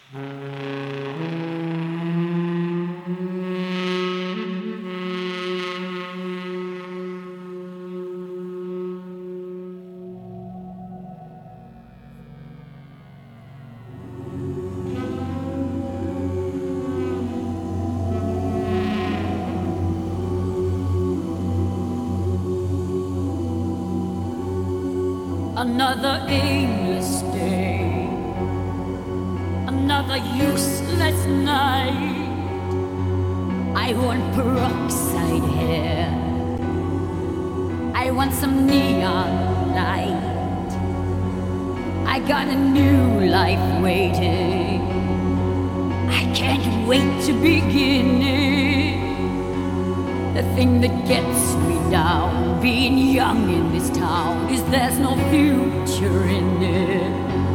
Another aimless day, another useless night. I want peroxide hair, I want some neon light. I got a new life waiting, I can't wait to begin it. The thing that gets me down, being young in this town, is there's no future in it.